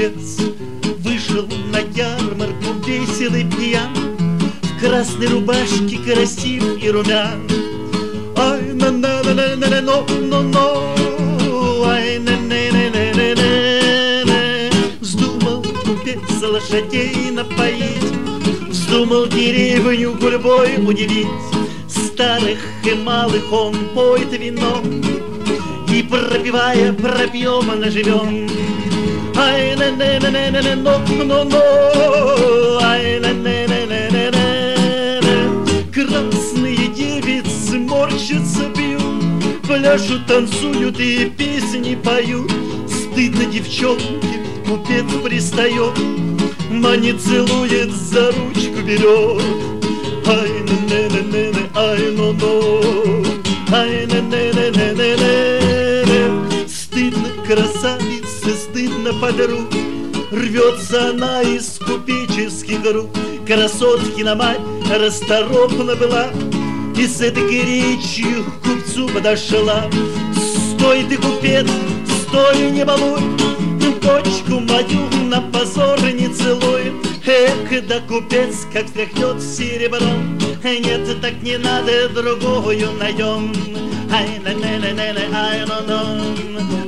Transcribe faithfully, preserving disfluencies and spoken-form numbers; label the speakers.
Speaker 1: купец вышел на ярмарку веселый пьян, в красной рубашке красив и румян. Ай на на на на на на но но но ай на на на на на на на. Вздумал купец лошадей напоить, вздумал деревню гурьбой удивить. Старых и малых он поет вино, и пропивая пропьем наживем. Ай на на на на на на но но но ай на на на на на на на. Красные девицы морщатся, пьют, пляшут, танцуют и песни поют. Стыдно девчонке, купец пристает, манит, целует, за ручку берет. Ай на на на на на ай но но ай на на на на на на. Стыдно красавице, стыдно подруг, рвется она из купеческих рук. Красотки на мать расторопна была, и с этой речью к купцу подошла. Стой ты, купец, стой, не балуй, дочку мою на позор не целуй. Эх, да купец как встряхнет серебром, нет, так не надо, другую найдем. Ай на на на на на ай но но